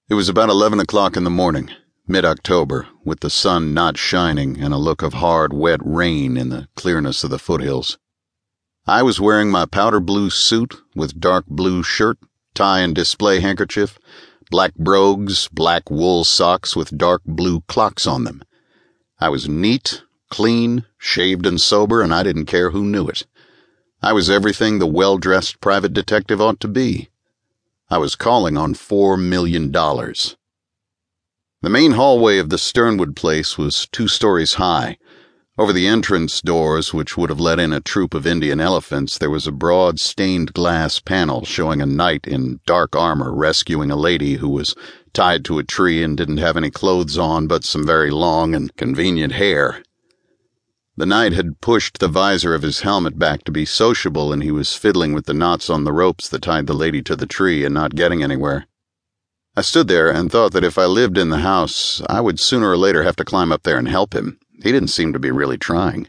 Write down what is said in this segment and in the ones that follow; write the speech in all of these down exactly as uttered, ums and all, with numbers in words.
It was about eleven o'clock in the morning, mid-October, with the sun not shining and a look of hard, wet rain in the clearness of the foothills. I was wearing my powder blue suit with dark blue shirt, tie and display handkerchief, black brogues, black wool socks with dark blue clocks on them. I was neat, clean, shaved and sober, and I didn't care who knew it. I was everything the well-dressed private detective ought to be. I was calling on four million dollars. The main hallway of the Sternwood place was two stories high. Over the entrance doors, which would have let in a troop of Indian elephants, there was a broad stained glass panel showing a knight in dark armor rescuing a lady who was tied to a tree and didn't have any clothes on but some very long and convenient hair. The knight had pushed the visor of his helmet back to be sociable, and he was fiddling with the knots on the ropes that tied the lady to the tree and not getting anywhere. I stood there and thought that if I lived in the house, I would sooner or later have to climb up there and help him. He didn't seem to be really trying.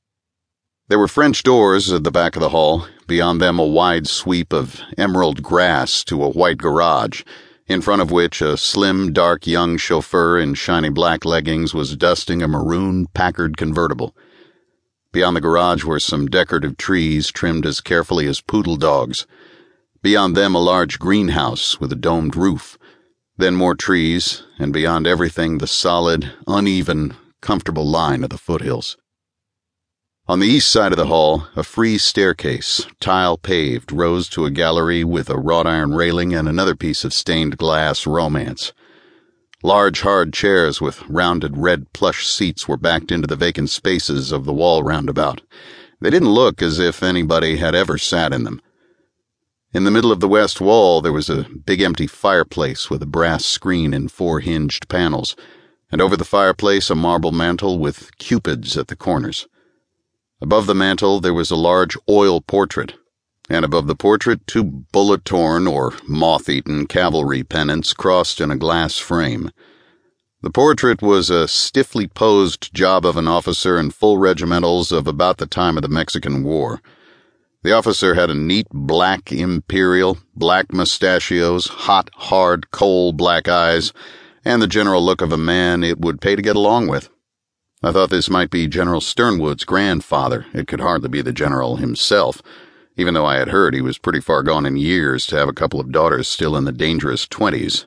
There were French doors at the back of the hall, beyond them a wide sweep of emerald grass to a white garage, in front of which a slim, dark young chauffeur in shiny black leggings was dusting a maroon Packard convertible. Beyond the garage were some decorative trees trimmed as carefully as poodle dogs. Beyond them a large greenhouse with a domed roof. Then more trees, and beyond everything the solid, uneven, comfortable line of the foothills. On the east side of the hall, a frieze staircase, tile-paved, rose to a gallery with a wrought iron railing and another piece of stained glass romance. Large, hard chairs with rounded red plush seats were backed into the vacant spaces of the wall roundabout. They didn't look as if anybody had ever sat in them. In the middle of the west wall there was a big empty fireplace with a brass screen and four hinged panels, and over the fireplace a marble mantel with cupids at the corners. Above the mantel there was a large oil portrait, and above the portrait two bullet-torn or moth-eaten cavalry pennants crossed in a glass frame. The portrait was a stiffly posed job of an officer in full regimentals of about the time of the Mexican War. The officer had a neat black imperial, black mustachios, hot, hard, coal black eyes, and the general look of a man it would pay to get along with. I thought this might be General Sternwood's grandfather. It could hardly be the general himself, even though I had heard he was pretty far gone in years to have a couple of daughters still in the dangerous twenties.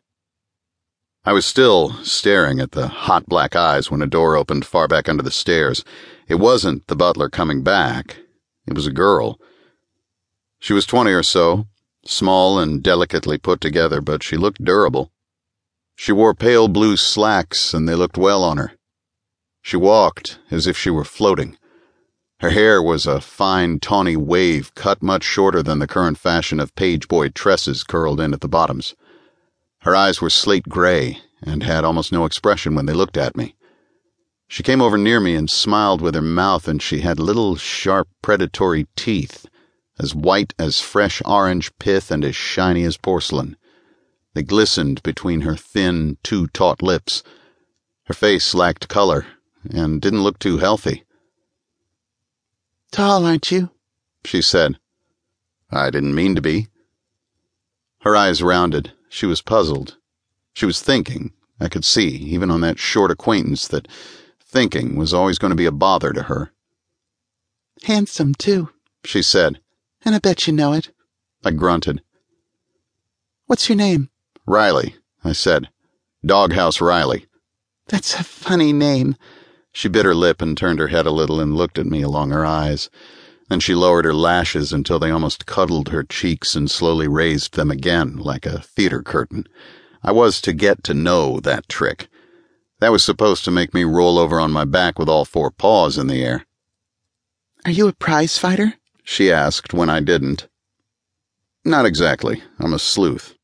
I was still staring at the hot black eyes when a door opened far back under the stairs. It wasn't the butler coming back. It was a girl. She was twenty or so, small and delicately put together, but she looked durable. She wore pale blue slacks, and they looked well on her. She walked as if she were floating. Her hair was a fine, tawny wave cut much shorter than the current fashion of page-boy tresses curled in at the bottoms. Her eyes were slate gray and had almost no expression when they looked at me. She came over near me and smiled with her mouth, and she had little, sharp, predatory teeth, as white as fresh orange pith and as shiny as porcelain. They glistened between her thin, too taut lips. Her face lacked color and didn't look too healthy. "Tall, aren't you?" she said. I didn't mean to be. Her eyes rounded. She was puzzled. She was thinking. I could see, even on that short acquaintance, that thinking was always going to be a bother to her. "Handsome, too," she said. "And I bet you know it." I grunted. "What's your name?" "Riley," I said. "Doghouse Riley." "That's a funny name." She bit her lip and turned her head a little and looked at me along her eyes. Then she lowered her lashes until they almost cuddled her cheeks and slowly raised them again, like a theater curtain. I was to get to know that trick. That was supposed to make me roll over on my back with all four paws in the air. "Are you a prize fighter?" she asked when I didn't. "Not exactly. I'm a sleuth."